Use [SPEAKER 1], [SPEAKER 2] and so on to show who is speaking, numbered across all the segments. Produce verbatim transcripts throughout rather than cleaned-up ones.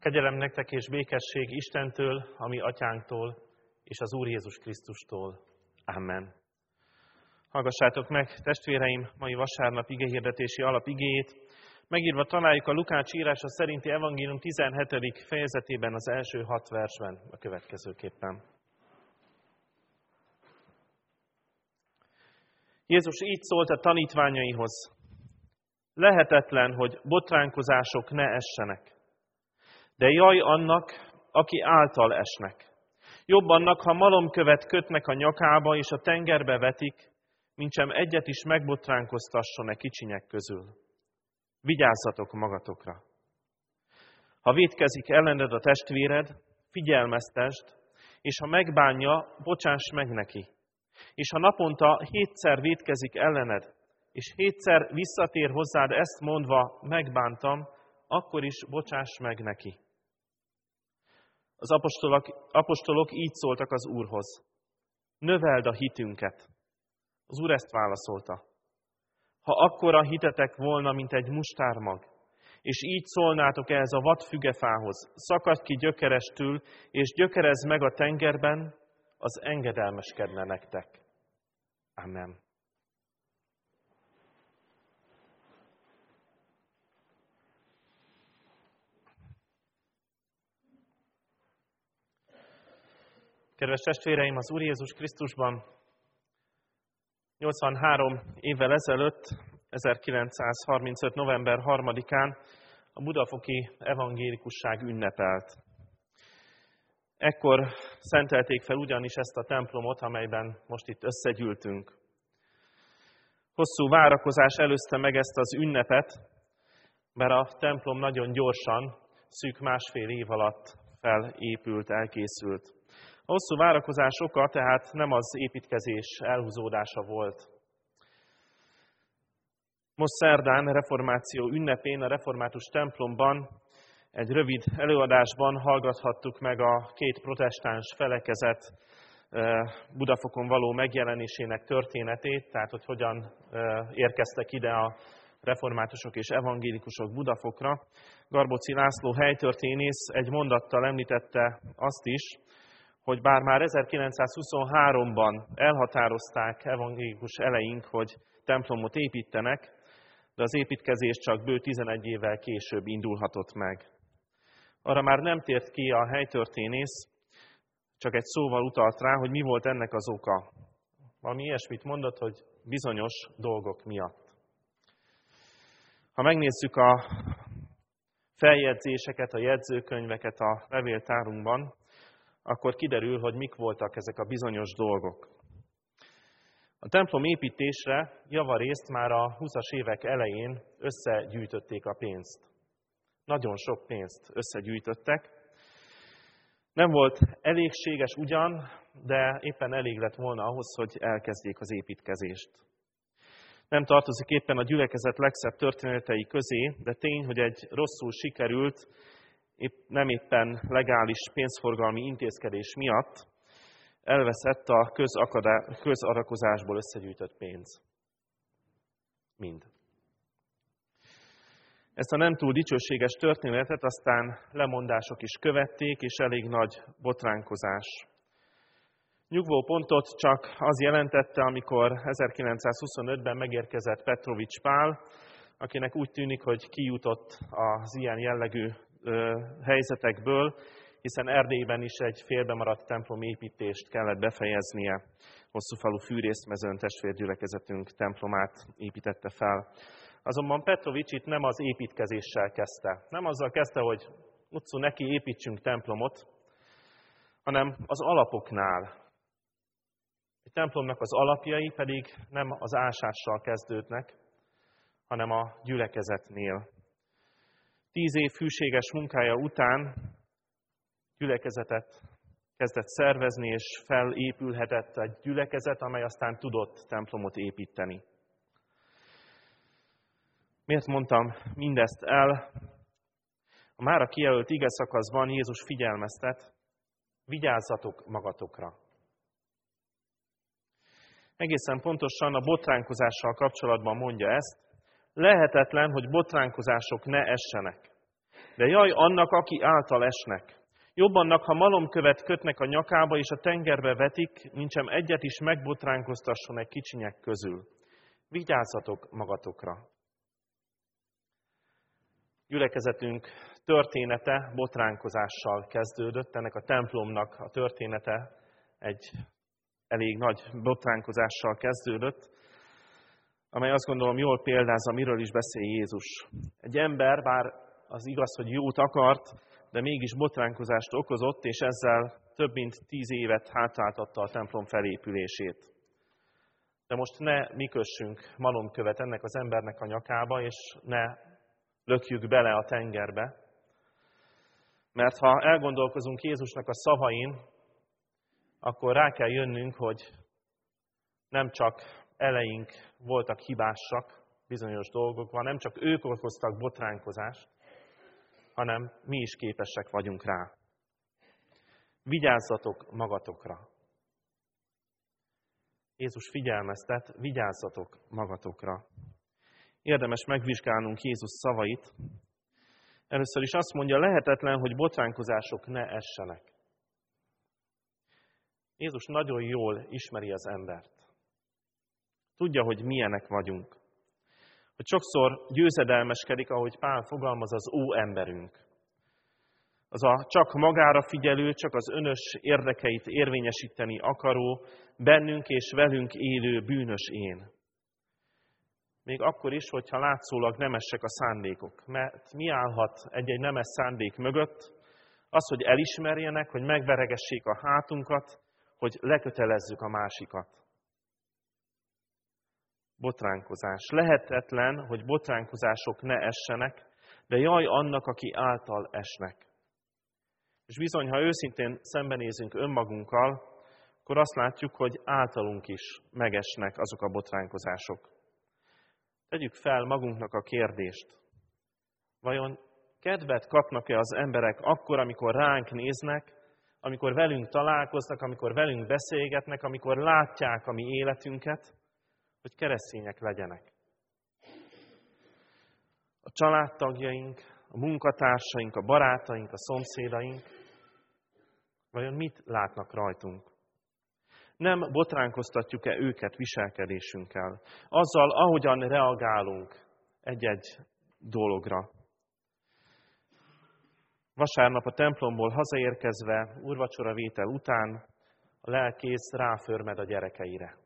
[SPEAKER 1] Kegyelem nektek és békesség Istentől, a mi atyánktól, és az Úr Jézus Krisztustól. Amen. Hallgassátok meg, testvéreim, mai vasárnap igehirdetési alapigéjét. Megírva találjuk a Lukács írása szerinti evangélium tizenhetedik fejezetében az első hat versben a következőképpen. Jézus így szólt a tanítványaihoz: lehetetlen, hogy botránkozások ne essenek. De jaj annak, aki által esnek. Jobb annak, ha malomkövet kötnek a nyakába és a tengerbe vetik, mintsem egyet is megbotránkoztasson-e kicsinyek közül. Vigyázzatok magatokra. Ha vétkezik ellened a testvéred, figyelmeztesd, és ha megbánja, bocsáss meg neki. És ha naponta hétszer vétkezik ellened, és hétszer visszatér hozzád ezt mondva, megbántam, akkor is bocsáss meg neki. Az apostolok, apostolok így szóltak az Úrhoz: növeld a hitünket. Az Úr ezt válaszolta: ha akkora hitetek volna, mint egy mustármag, és így szólnátok ehhez a vad fügefához: szakadj ki gyökerestül, és gyökerezd meg a tengerben, az engedelmeskedne nektek. Amen. Kedves testvéreim, az Úr Jézus Krisztusban nyolcvanhárom évvel ezelőtt, ezerkilencszázharmincöt. november harmadikán a budafoki evangélikusság ünnepelt. Ekkor szentelték fel ugyanis ezt a templomot, amelyben most itt összegyűltünk. Hosszú várakozás előzte meg ezt az ünnepet, mert a templom nagyon gyorsan, szűk másfél év alatt felépült, elkészült. A hosszú várakozás oka tehát nem az építkezés elhúzódása volt. Most szerdán, reformáció ünnepén, a református templomban egy rövid előadásban hallgathattuk meg a két protestáns felekezet Budafokon való megjelenésének történetét, tehát hogy hogyan érkeztek ide a reformátusok és evangélikusok Budafokra. Garbóczy László helytörténész egy mondattal említette azt is, hogy bár már ezerkilencszázhuszonháromban elhatározták evangélikus eleink, hogy templomot építenek, de az építkezés csak bő tizenegy évvel később indulhatott meg. Arra már nem tért ki a helytörténész, csak egy szóval utalt rá, hogy mi volt ennek az oka. Valami ilyesmit mondott, hogy bizonyos dolgok miatt. Ha megnézzük a feljegyzéseket, a jegyzőkönyveket a levéltárunkban, akkor kiderül, hogy mik voltak ezek a bizonyos dolgok. A templom építésre javarészt már a huszas évek elején összegyűjtötték a pénzt. Nagyon sok pénzt összegyűjtöttek. Nem volt elégséges ugyan, de éppen elég lett volna ahhoz, hogy elkezdjék az építkezést. Nem tartozik éppen a gyülekezet legszebb történetei közé, de tény, hogy egy rosszul sikerült, épp, nem éppen legális pénzforgalmi intézkedés miatt elveszett a közarakozásból összegyűjtött pénz. Mind. Ezt a nem túl dicsőséges történetet aztán lemondások is követték, és elég nagy botránkozás. Nyugvó pontot csak az jelentette, amikor ezerkilencszázhuszonötben megérkezett Petrovics Pál, akinek úgy tűnik, hogy kijutott az ilyen jellegű ö, helyzetekből, hiszen Erdélyben is egy félbemaradt templom építést kellett befejeznie. Hosszúfalu Fűrészmezőn testvérgyülekezetünk templomát építette fel. Azonban Petrovics itt nem az építkezéssel kezdte. Nem azzal kezdte, hogy utcú neki építsünk templomot, hanem az alapoknál. A templomnak az alapjai pedig nem az ásással kezdődnek, hanem a gyülekezetnél. Tíz év hűséges munkája után gyülekezetet kezdett szervezni, és felépülhetett egy gyülekezet, amely aztán tudott templomot építeni. Miért mondtam mindezt el? A mára kijelölt ige szakaszban Jézus figyelmeztet: vigyázzatok magatokra. Egészen pontosan a botránkozással kapcsolatban mondja ezt: lehetetlen, hogy botránkozások ne essenek. De jaj annak, aki által esnek. Jobb annak, ha malomkövet kötnek a nyakába és a tengerbe vetik, mintsem egyet is megbotránkoztasson egy kicsinyek közül. Vigyázzatok magatokra. Gyülekezetünk története botránkozással kezdődött. Ennek a templomnak a története egy elég nagy botránkozással kezdődött, amely azt gondolom jól példázza, miről is beszél Jézus. Egy ember, bár az igaz, hogy jót akart, de mégis botránkozást okozott, és ezzel több mint tíz évet hátráltatta a templom felépülését. De most ne mi kössünk malomkövet ennek az embernek a nyakába, és ne lökjük bele a tengerbe. Mert ha elgondolkozunk Jézusnak a szavain, akkor rá kell jönnünk, hogy nem csak eleink voltak hibásak bizonyos dolgokban, nem csak ők okoztak botránkozást, hanem mi is képesek vagyunk rá. Vigyázzatok magatokra. Jézus figyelmeztet, vigyázzatok magatokra. Érdemes megvizsgálnunk Jézus szavait. Először is azt mondja, lehetetlen, hogy botránkozások ne essenek. Jézus nagyon jól ismeri az embert. Tudja, hogy milyenek vagyunk. Hogy sokszor győzedelmeskedik, ahogy Pál fogalmaz, az óemberünk. Az a csak magára figyelő, csak az önös érdekeit érvényesíteni akaró, bennünk és velünk élő bűnös én. Még akkor is, hogyha látszólag nemesek a szándékok. Mert mi állhat egy-egy nemes szándék mögött? Az, hogy elismerjenek, hogy megveregessék a hátunkat, hogy lekötelezzük a másikat. Botránkozás. Lehetetlen, hogy botránkozások ne essenek, de jaj annak, aki által esnek. És bizony, ha őszintén szembenézünk önmagunkkal, akkor azt látjuk, hogy általunk is megesnek azok a botránkozások. Tegyük fel magunknak a kérdést. Vajon kedvet kapnak-e az emberek akkor, amikor ránk néznek, amikor velünk találkoznak, amikor velünk beszélgetnek, amikor látják a mi életünket, hogy keresztények legyenek? A családtagjaink, a munkatársaink, a barátaink, a szomszédaink, vajon mit látnak rajtunk? Nem botránkoztatjuk-e őket viselkedésünkkel? Azzal, ahogyan reagálunk egy-egy dologra. Vasárnap a templomból hazaérkezve, úrvacsoravétel után a lelkész ráförmed a gyerekeire.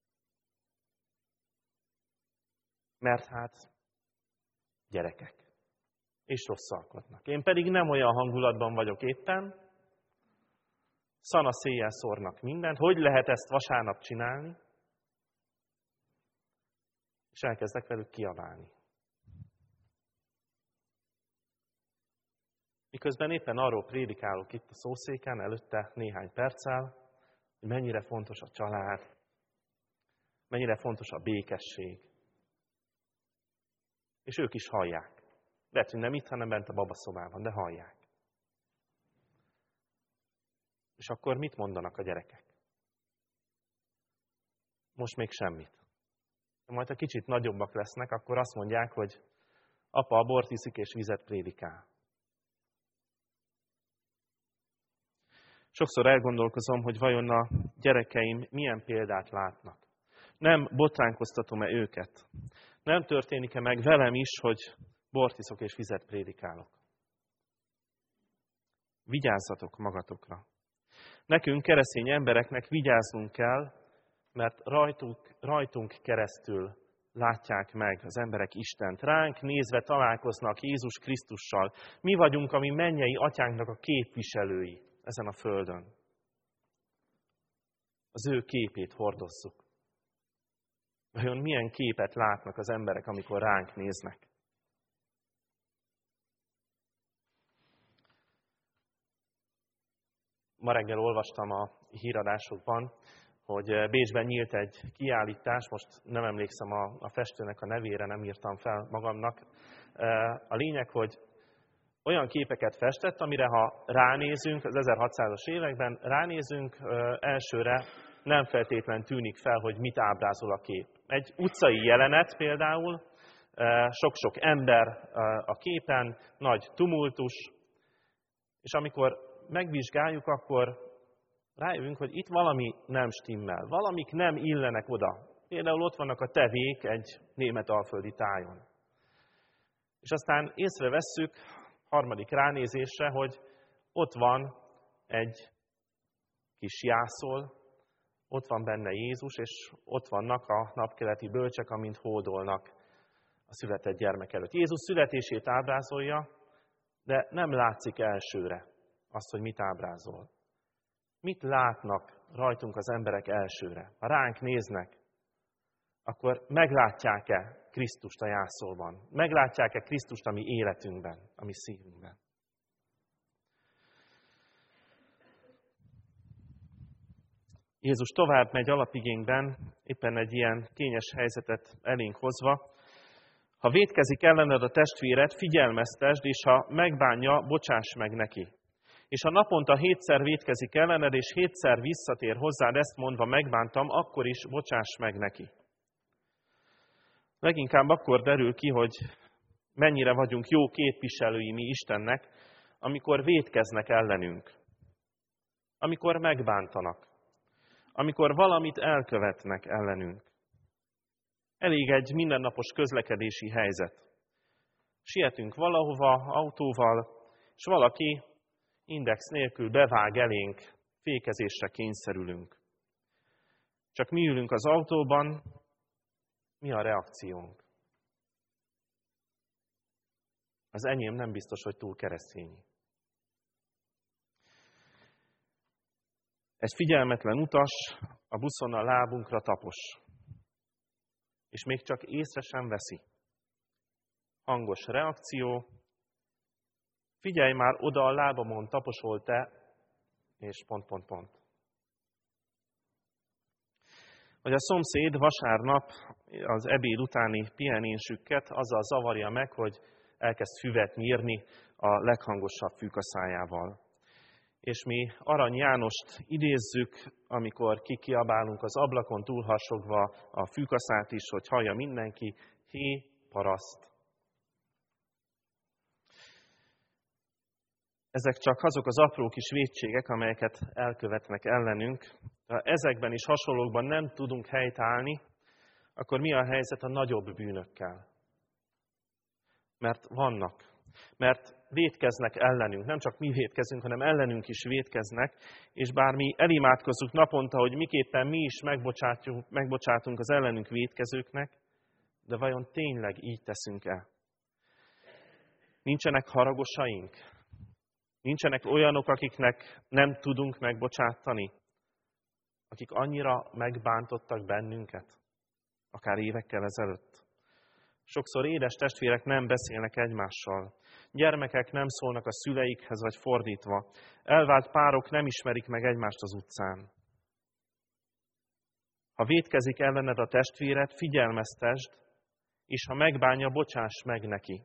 [SPEAKER 1] Mert hát gyerekek. És rosszalkodnak. Én pedig nem olyan hangulatban vagyok éppen, szana széjjel szórnak mindent. Hogy lehet ezt vasárnap csinálni? És elkezdek velük kiabálni. Miközben éppen arról prédikálok itt a szószéken, előtte néhány perccel, hogy mennyire fontos a család, mennyire fontos a békesség. És ők is hallják. Lehet, hogy nem itt, hanem bent a babaszobában, de hallják. És akkor mit mondanak a gyerekek? Most még semmit. De majd, ha kicsit nagyobbak lesznek, akkor azt mondják, hogy apa bort iszik és vizet prédikál. Sokszor elgondolkozom, hogy vajon a gyerekeim milyen példát látnak. Nem botránkoztatom-e őket? Nem történik-e meg velem is, hogy bort iszok és vizet prédikálok? Vigyázzatok magatokra. Nekünk, keresztény embereknek vigyáznunk kell, mert rajtunk, rajtunk keresztül látják meg az emberek Istent. Ránk nézve találkoznak Jézus Krisztussal. Mi vagyunk a mi mennyei atyánknak a képviselői ezen a földön. Az ő képét hordozzuk. Vajon milyen képet látnak az emberek, amikor ránk néznek? Ma reggel olvastam a híradásokban, hogy Bécsben nyílt egy kiállítás, most nem emlékszem a, a festőnek a nevére, nem írtam fel magamnak. A lényeg, hogy olyan képeket festett, amire ha ránézünk, az ezerhatszázas években ránézünk, elsőre nem feltétlen tűnik fel, hogy mit ábrázol a kép. Egy utcai jelenet például, sok-sok ember a képen, nagy tumultus, és amikor megvizsgáljuk, akkor rájövünk, hogy itt valami nem stimmel, valamik nem illenek oda. Például ott vannak a tevék egy németalföldi tájon. És aztán észrevesszük harmadik ránézésre, hogy ott van egy kis jászol, ott van benne Jézus, és ott vannak a napkeleti bölcsek, amint hódolnak a született gyermek előtt. Jézus születését ábrázolja, de nem látszik elsőre azt, hogy mit ábrázol. Mit látnak rajtunk az emberek elsőre? Ha ránk néznek, akkor meglátják-e Krisztust a jászolban? Meglátják-e Krisztust a mi életünkben, a mi szívünkben? Jézus tovább megy alapigényben, éppen egy ilyen kényes helyzetet elénk hozva. Ha vétkezik ellened a testvéred, figyelmeztesd, és ha megbánja, bocsáss meg neki. És ha naponta hétszer vétkezik ellened, és hétszer visszatér hozzád, ezt mondva megbántam, akkor is bocsáss meg neki. Leginkább akkor derül ki, hogy mennyire vagyunk jó képviselői mi Istennek, amikor vétkeznek ellenünk, amikor megbántanak, amikor valamit elkövetnek ellenünk. Elég egy mindennapos közlekedési helyzet. Sietünk valahova autóval, és valaki index nélkül bevág elénk, fékezésre kényszerülünk. Csak mi ülünk az autóban, mi a reakciónk? Az enyém nem biztos, hogy túl keresztényi. Egy figyelmetlen utas a buszon a lábunkra tapos, és még csak észre sem veszi. Hangos reakció, figyelj már oda, a lábamon taposol te, és pont, pont, pont. Vagy a szomszéd vasárnap az ebéd utáni pihenésüket azzal zavarja meg, hogy elkezd füvet nyírni a leghangosabb fűkaszájával. És mi Arany Jánost idézzük, amikor kikiabálunk az ablakon túlharsogva a fűkaszát is, hogy hallja mindenki, hé, paraszt. Ezek csak azok az apró kis vétségek, amelyeket elkövetnek ellenünk. Ha ezekben is hasonlókban nem tudunk helytállni, akkor mi a helyzet a nagyobb bűnökkel? Mert vannak. Mert vétkeznek ellenünk. Nem csak mi vétkezünk, hanem ellenünk is vétkeznek, és bár mi elimádkozzuk naponta, hogy miképpen mi is megbocsátunk az ellenünk vétkezőknek, de vajon tényleg így teszünk-e? Nincsenek haragosaink? Nincsenek olyanok, akiknek nem tudunk megbocsátani? Akik annyira megbántottak bennünket? Akár évekkel ezelőtt? Sokszor édes testvérek nem beszélnek egymással. Gyermekek nem szólnak a szüleikhez, vagy fordítva. Elvált párok nem ismerik meg egymást az utcán. Ha vétkezik ellened a testvéred, figyelmeztesd, és ha megbánja, bocsáss meg neki.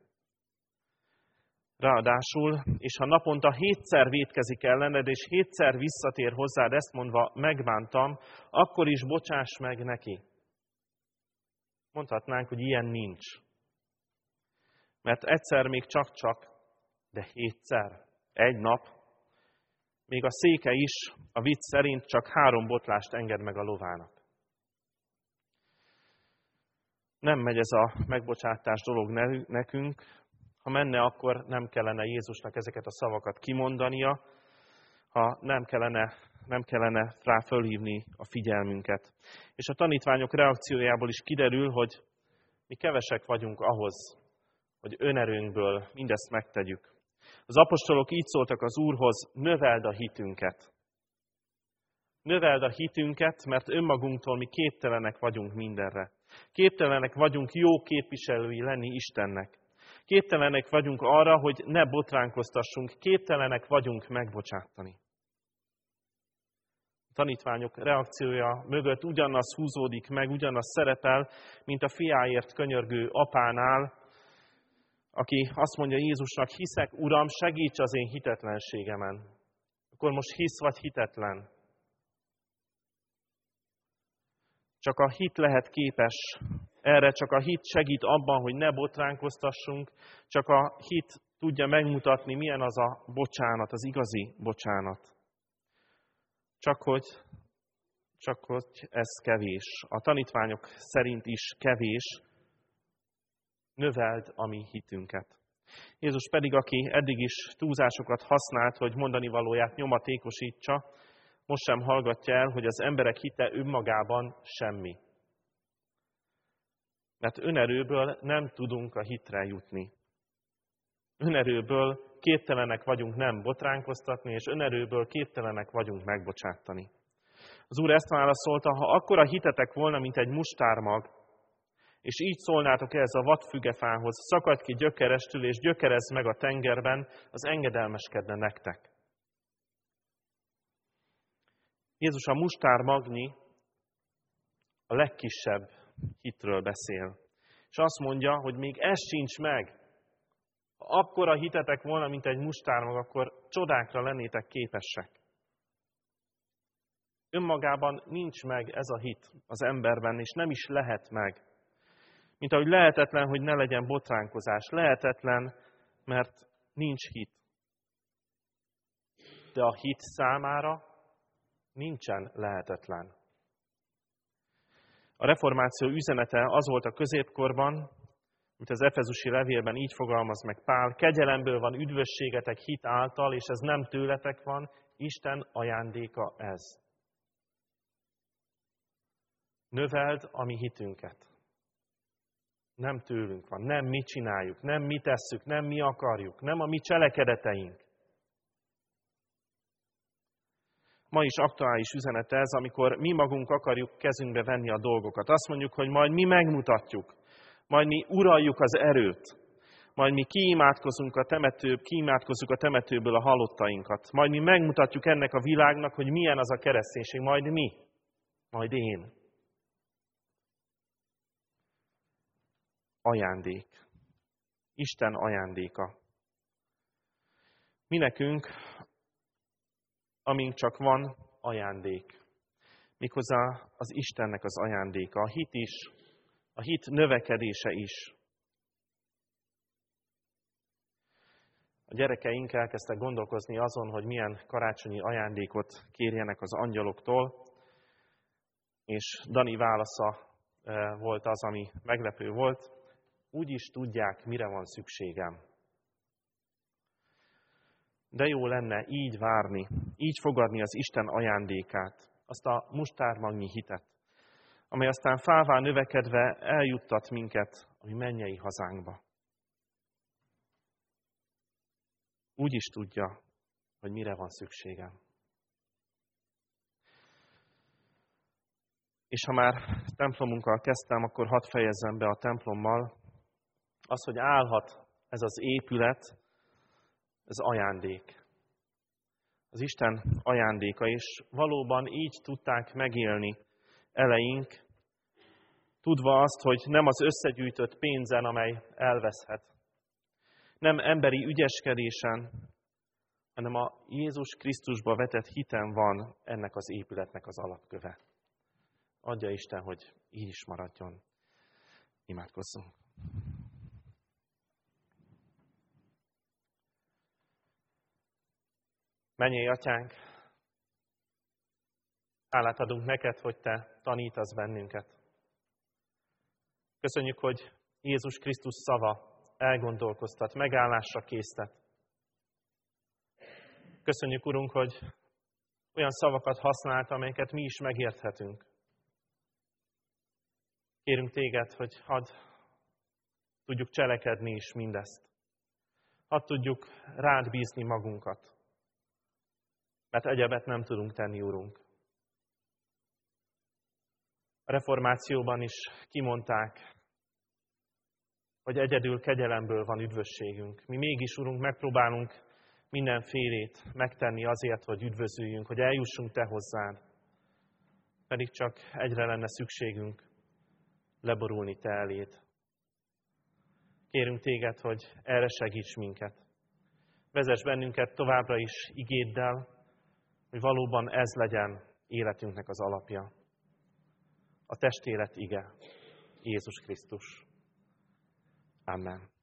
[SPEAKER 1] Ráadásul, és ha naponta hétszer vétkezik ellened, és hétszer visszatér hozzád, ezt mondva megbántam, akkor is bocsáss meg neki. Mondhatnánk, hogy ilyen nincs. Mert egyszer még csak-csak, de hétszer, egy nap, még a széke is a vicc szerint csak három botlást enged meg a lovának. Nem megy ez a megbocsátás dolog nekünk. Ha menne, akkor nem kellene Jézusnak ezeket a szavakat kimondania, ha nem kellene, nem kellene rá fölhívni a figyelmünket. És a tanítványok reakciójából is kiderül, hogy mi kevesek vagyunk ahhoz, hogy önerőnkből mindezt megtegyük. Az apostolok így szóltak az Úrhoz, növeld a hitünket. Növeld a hitünket, mert önmagunktól mi képtelenek vagyunk mindenre. Képtelenek vagyunk jó képviselői lenni Istennek. Képtelenek vagyunk arra, hogy ne botránkoztassunk, képtelenek vagyunk megbocsátani. A tanítványok reakciója mögött ugyanaz húzódik meg, ugyanaz szerepel, mint a fiáért könyörgő apánál, aki azt mondja Jézusnak, hiszek, Uram, segíts az én hitetlenségemen. Akkor most hisz vagy hitetlen? Csak a hit lehet képes Erre csak a hit segít abban, hogy ne botránkoztassunk, csak a hit tudja megmutatni, milyen az a bocsánat, az igazi bocsánat. Csak hogy, csak hogy ez kevés. A tanítványok szerint is kevés, növeld a mi hitünket. Jézus pedig, aki eddig is túlzásokat használt, hogy mondani valóját nyomatékosítsa, most sem hallgatja el, hogy az emberek hite önmagában semmi. Mert önerőből nem tudunk a hitre jutni. Önerőből képtelenek vagyunk nem botránkoztatni, és önerőből képtelenek vagyunk megbocsátani. Az Úr ezt válaszolta, ha akkora hitetek volna, mint egy mustármag, és így szólnátok ehhez a vadfügefához, szakadj ki gyökerestül, és gyökerezz meg a tengerben, az engedelmeskedne nektek. Jézus a mustármagnyi a legkisebb hitről beszél. És azt mondja, hogy még ez sincs meg. Ha akkora hitetek volna, mint egy mustármag, akkor csodákra lennétek képesek. Önmagában nincs meg ez a hit az emberben, és nem is lehet meg. Mint ahogy lehetetlen, hogy ne legyen botránkozás. Lehetetlen, mert nincs hit. De a hit számára nincsen lehetetlen. A reformáció üzenete az volt a középkorban, mint az efezusi levélben így fogalmaz meg Pál, kegyelemből van üdvösségetek hit által, és ez nem tőletek van, Isten ajándéka ez. Növeld a mi hitünket. Nem tőlünk van, nem mi csináljuk, nem mi tesszük, nem mi akarjuk, nem a mi cselekedeteink. Ma is aktuális üzenet ez, amikor mi magunk akarjuk kezünkbe venni a dolgokat. Azt mondjuk, hogy majd mi megmutatjuk, majd mi uraljuk az erőt, majd mi kiimádkozunk a temető, kiimádkozzuk a temetőből a halottainkat, majd mi megmutatjuk ennek a világnak, hogy milyen az a kereszténység, majd mi, majd én. Ajándék. Isten ajándéka. Mi nekünk, amink csak van, ajándék. Méghozzá az Istennek az ajándéka. A hit is, a hit növekedése is. A gyerekeink elkezdtek gondolkozni azon, hogy milyen karácsonyi ajándékot kérjenek az angyaloktól, és Dani válasza volt az, ami meglepő volt. Úgy is tudják, mire van szükségem. De jó lenne így várni, így fogadni az Isten ajándékát, azt a mustármagnyi hitet, amely aztán fává növekedve eljuttat minket a mi mennyei hazánkba. Úgy is tudja, hogy mire van szükségem. És ha már templomunkkal kezdtem, akkor hadd fejezzem be a templommal. Az, hogy állhat ez az épület, ez ajándék. Az Isten ajándéka, és valóban így tudták megélni eleink, tudva azt, hogy nem az összegyűjtött pénzen, amely elveszhet, nem emberi ügyeskedésen, hanem a Jézus Krisztusba vetett hiten van ennek az épületnek az alapköve. Adja Isten, hogy így is maradjon. Imádkozzunk. Mennyei Atyánk, hálát adunk neked, hogy te tanítasz bennünket. Köszönjük, hogy Jézus Krisztus szava elgondolkoztat, megállásra késztet. Köszönjük, Urunk, hogy olyan szavakat használt, amelyeket mi is megérthetünk. Kérünk téged, hogy hadd tudjuk cselekedni is mindezt. Hadd tudjuk rád bízni magunkat. Mert egyebet nem tudunk tenni, Urunk. A reformációban is kimondták, hogy egyedül kegyelemből van üdvösségünk. Mi mégis, Urunk, megpróbálunk mindenfélét megtenni azért, hogy üdvözüljünk, hogy eljussunk te hozzád. Pedig csak egyre lenne szükségünk leborulni te eléd. Kérünk téged, hogy erre segíts minket. Vezess bennünket továbbra is igéddel, hogy valóban ez legyen életünknek az alapja. A testélet ige. Jézus Krisztus. Amen.